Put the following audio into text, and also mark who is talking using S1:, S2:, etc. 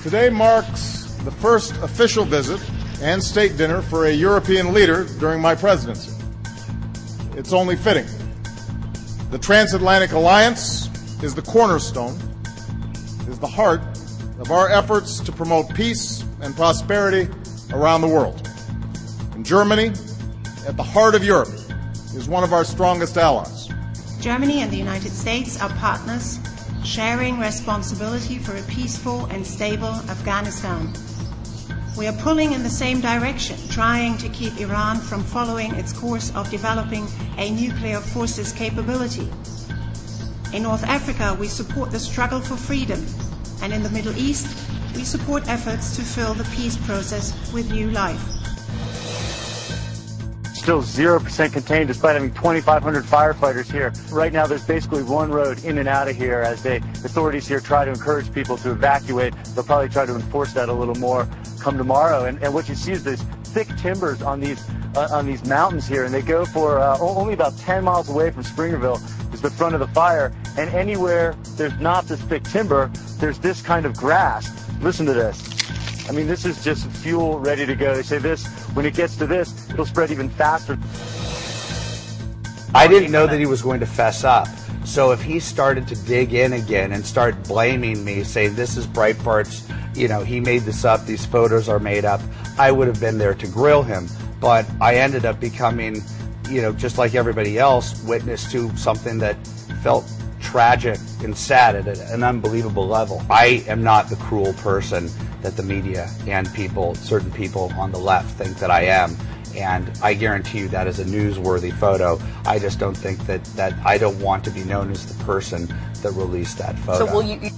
S1: Today marks the first official visit and state dinner for a European leader during my presidency. It's only fitting. The transatlantic alliance is the cornerstone, is the heart of our efforts to promote peace and prosperity around the world. And Germany, at the heart of Europe, is one of our strongest allies.
S2: Germany and the United States are partners, sharing responsibility for a peaceful and stable Afghanistan. We are pulling in the same direction, trying to keep Iran from following its course of developing a nuclear forces capability. In North Africa, we support the struggle for freedom, and in the Middle East, we support efforts to fill the peace process with new life.
S3: Still 0% contained despite having 2,500 firefighters here. Right now there's basically one road in and out of here as the authorities here try to encourage people to evacuate. They'll probably try to enforce that a little more come tomorrow. And what you see is this thick timbers on these mountains here, and they go for only about 10 miles away from Springerville is the front of the fire. And anywhere there's not this thick timber, there's this kind of grass. Listen to this. I mean, this is just fuel ready to go. They say this, when it gets to this, it'll spread even faster.
S4: I didn't know that he was going to fess up. So if he started to dig in again and start blaming me, say this is Breitbart's, he made this up, these photos are made up, I would have been there to grill him. But I ended up becoming, just like everybody else, witness to something that felt tragic and sad at an unbelievable level. I am not the cruel person that the media and certain people on the left think that I am. And I guarantee you that is a newsworthy photo. I just don't think that I don't want to be known as the person that released that photo.
S5: So will you